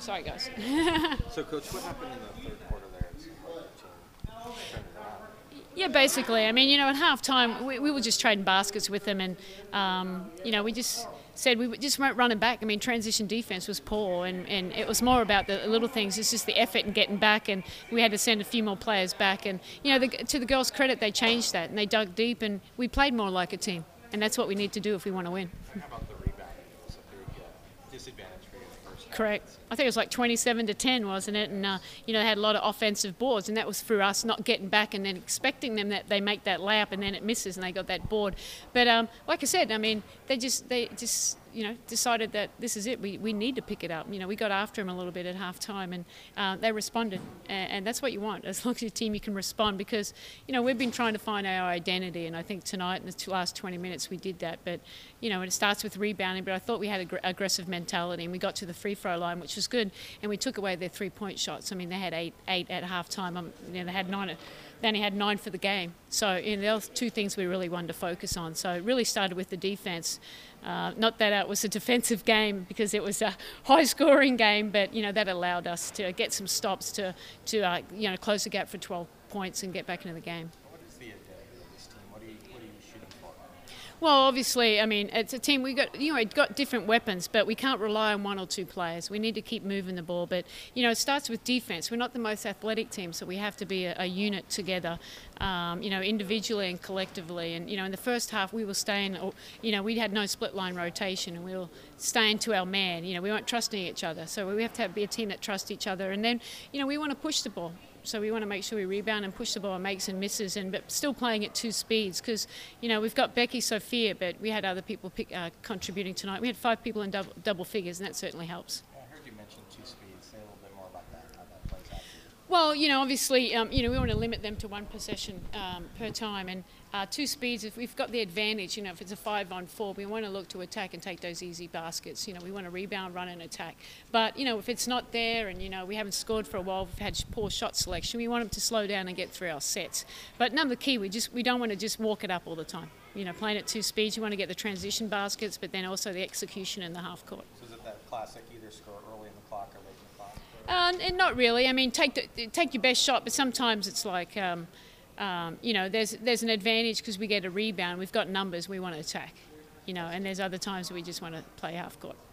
Sorry, guys. So, Coach, what happened in the third quarter there? It seemed like the team turned it around. Yeah, basically. I mean, at halftime, we were just trading baskets with them, and we just said we just weren't running back. I mean, transition defense was poor, and it was more about the little things. It's just the effort and getting back, and we had to send a few more players back. And to the girls' credit, they changed that and they dug deep, and we played more like a team, and that's what we need to do if we want to win. How about the rebounding? It was a big disadvantage for you in the first half. Correct. I think it was like 27-10, wasn't it? And they had a lot of offensive boards, and that was through us not getting back and then expecting them that they make that layup and then it misses and they got that board. But like I said, I mean, they just decided that this is it. We need to pick it up. We got after them a little bit at halftime, and they responded, and that's what you want. As long as your team, you can respond, because we've been trying to find our identity, and I think tonight in the last 20 minutes we did that. But it starts with rebounding. But I thought we had an aggressive mentality, and we got to the free throw line, which was good, and we took away their 3-point shots. I mean, they had eight at halftime. They had 9. They only had 9 for the game. So there were two things we really wanted to focus on. So it really started with the defense. Not that it was a defensive game, because it was a high-scoring game, but that allowed us to get some stops to close the gap for 12 points and get back into the game. What is the identity of this team? What are you shooting for? Well, obviously, I mean, it's a team. We got different weapons, but we can't rely on one or two players. We need to keep moving the ball. But it starts with defense. We're not the most athletic team, so we have to be a unit together, individually and collectively. And in the first half, we were staying. We had no split line rotation, and we were staying to our man. We weren't trusting each other, so we have to be a team that trusts each other. And then, we want to push the ball. So we want to make sure we rebound and push the ball and make some misses, but still playing at 2 speeds, because we've got Becky Sophia, but we had other people contributing tonight. We had 5 people in double figures, and that certainly helps. I heard you mention 2 speeds. Say a little bit more about that, how that plays out. Well, obviously, we want to limit them to 1 possession per time, and 2 speeds. If we've got the advantage, if it's a 5-on-4, we want to look to attack and take those easy baskets. We want to rebound, run, and attack. But if it's not there, and we haven't scored for a while, we've had poor shot selection. We want them to slow down and get through our sets. But the key, we don't want to just walk it up all the time. Playing at 2 speeds, you want to get the transition baskets, but then also the execution in the half court. So is it that classic either score early in the clock or late in the clock? And not really. I mean, take your best shot, but sometimes it's like, there's an advantage because we get a rebound. We've got numbers. We want to attack, and there's other times we just want to play half court.